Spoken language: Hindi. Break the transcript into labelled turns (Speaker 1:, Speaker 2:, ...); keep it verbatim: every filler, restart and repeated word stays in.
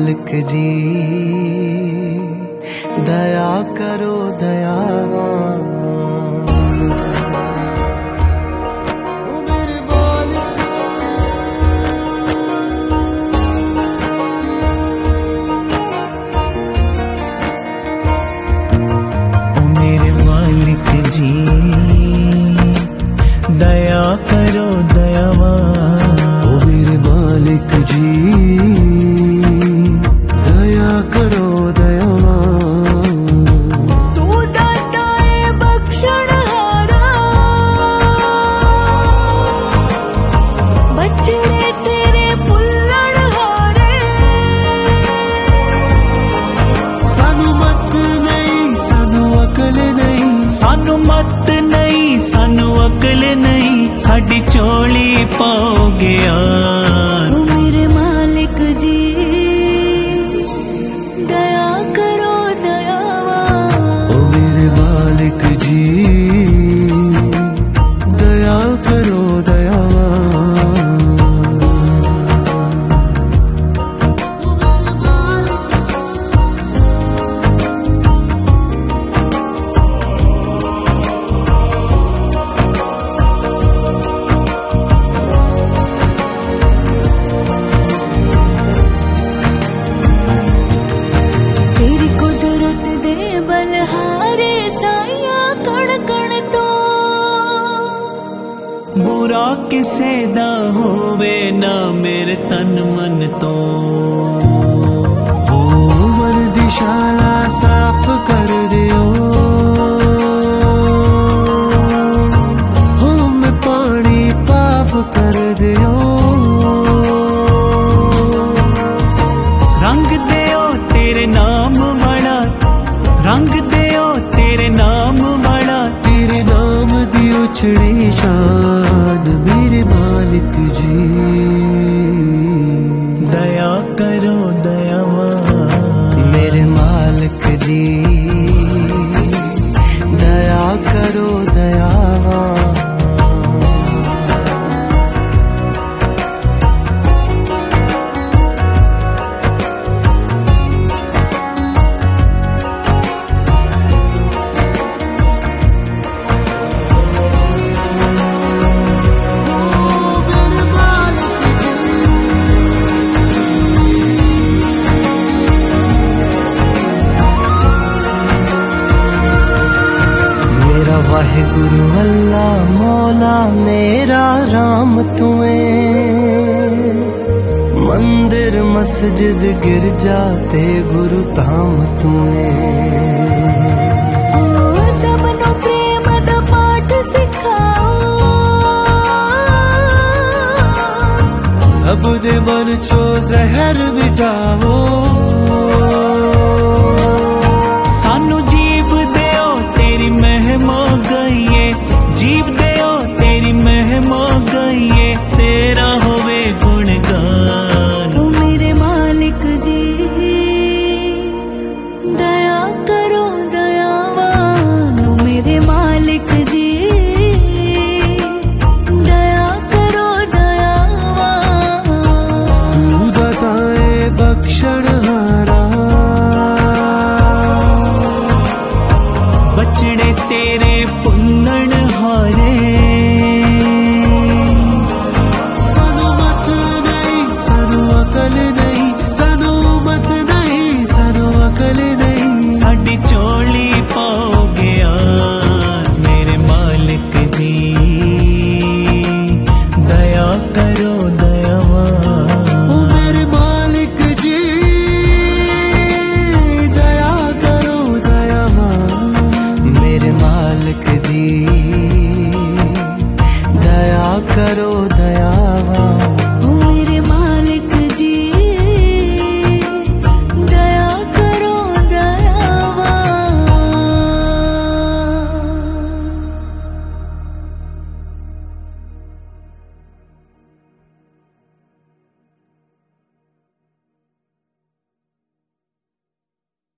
Speaker 1: मालिक जी दया करो दयावान।
Speaker 2: जी दया करो दयावान।
Speaker 1: ओ मेरे मालिक जी दया करो दयावान।
Speaker 2: तू दाता है बख्शणहारा, बचड़े तेरे भुल्लणहारे।
Speaker 1: सानू मत नहीं सानू अकल नहीं,
Speaker 2: सानू मत नहीं सानू अकल नहीं, साडी चोली पाओ ज्ञान।
Speaker 3: ओ मेरे मालिक जी दया करो दयावान।
Speaker 1: ओ मेरे मालिक जी दया करो दयावान।
Speaker 3: तेरी कुदरत दे बलहारे साया कण कण तो,
Speaker 2: बुरा किसे दा होवे ना मेरे तन मन तो।
Speaker 1: ओ मन दी शाला साफ कर दियो, हो मैं पानी पाफ कर दियो।
Speaker 2: रंग देओ तेरे नाम वाला, रंग देओ तेरे नाम वाला।
Speaker 1: तेरे नाम दी उछड़ी शान मेरे मालिक जी
Speaker 2: दया करो दयावान।
Speaker 1: मेरे मालिक जी दया करो दयावान। वाहिगुरु अल्लाह मौला मेरा राम तुएं, मंदिर मस्जिद गिरजा ते गुरु धाम तुएं।
Speaker 3: ओ सबनो प्रेम दा पाठ सिखाओ,
Speaker 1: सब दे मन चो जहर मिटाओ।
Speaker 2: सानू जीव देओ तेरी महिमा गईए, जीव देओ तेरी महिमा गईए, तेरा होवे गुणगान।
Speaker 3: ओ मेरे मालिक जी दया करो दयावान। ओ मेरे मालिक जी दया करो दयावान।
Speaker 1: तू दाता है बख्शणहारा,
Speaker 2: बचड़े तेरे भुल्लणहारे।
Speaker 1: सानू मत नहीं सानू अकल नहीं, सानू मत नहीं सानू अकल नहीं।
Speaker 2: साडी चोली पाओ ज्ञान। मेरे मालिक जी दया करो दयावान।
Speaker 1: ओ मेरे मालिक जी दया करो दयावान। मेरे मालिक जी दया करो